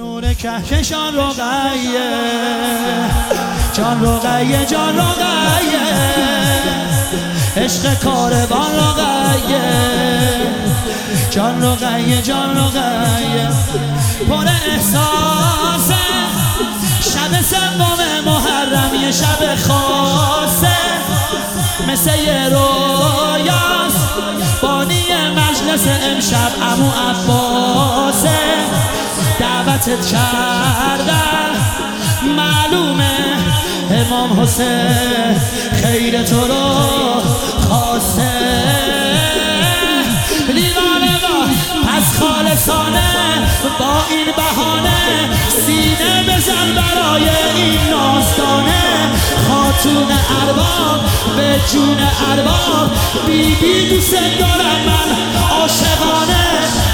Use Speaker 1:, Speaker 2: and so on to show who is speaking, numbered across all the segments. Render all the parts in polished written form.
Speaker 1: نور کهکشان رقیه، جان رقیه، جان رقیه، عشق کاروان رقیه، جان رقیه، جان رقیه، پر احساسه، شب سوم محرم یه شب خاصه، مثل یه رویاست، بانی مجلس امشب عمو عباسه، دعوتت کردن معلومه امام حسین خیر تو رو خواسته، دیوانه با پس خالصانه با این بهانه سینه بزن برای این نازدانه، خاتون ارباب به جون ارباب، بی بی دوست دارم من عاشقانه.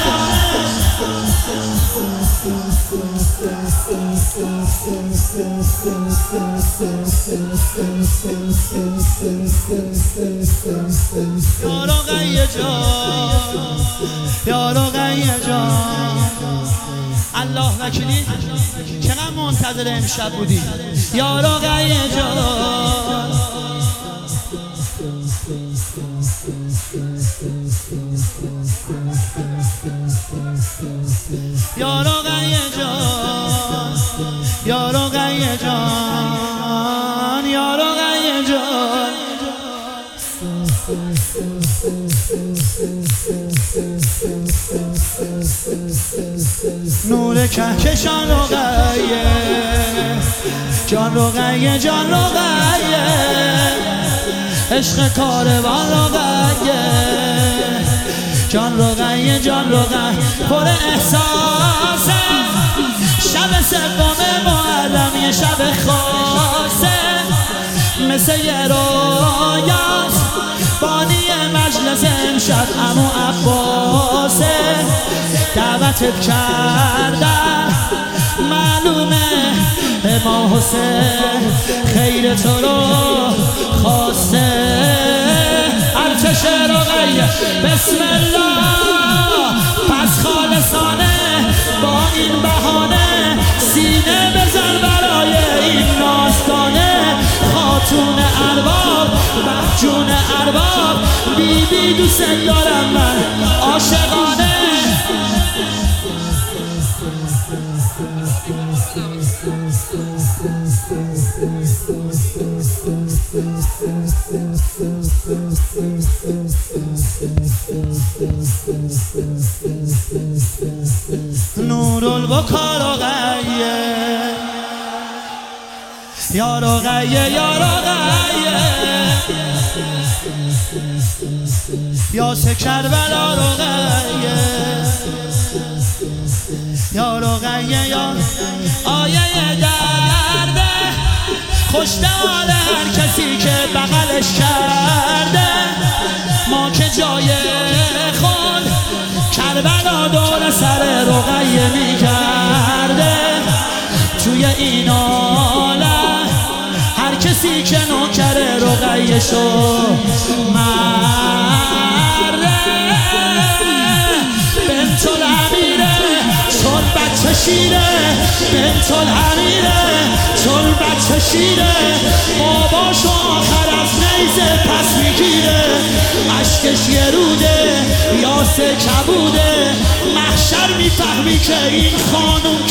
Speaker 1: یا رقیه جان، یا رقیه جان، الله وکیلی چقدر منتظر امشب بودی یا رقیه جان. یا رقیه جان، یا رقیه جان، یا رقیه جان، نور کهکشان رقیه، جان رقیه، جان رقیه، عشق کاروان رقیه، جان رقیه، جان رقیه، پر احساسه، شب سوم محرم یه شب خاصه، مثل یه رویاست، بانی مجلس امشب عمو عباسه، دعوتت کردن معلومه امام حسین خیر تو رو خواسته، ارتش رقیه بسم الله، پس خالصانه با این بهانه سینه بزن برای این نازدانه، خاتون ارباب و جون ارباب، بی بی دوست دارم من عاشقانه. نور البکا رقیه، یا رقیه، یا رقیه، یا کربلا رقیه، یا رقیه، یا آیه درده، خوشدار هر کسی که بغلش کرده، ما که جای خود کربلا دور سر رقیه میگرده، توی این عالم هر کسی که نوکر رقیه شو مره، بنت الامیره چون بچه شیره، بنت الامیره چون بچه شیره، باباشو آخر از نیزه پس میگیره، اشکش یه روده یاسه کبوده، محشر میفهمی که این خانوم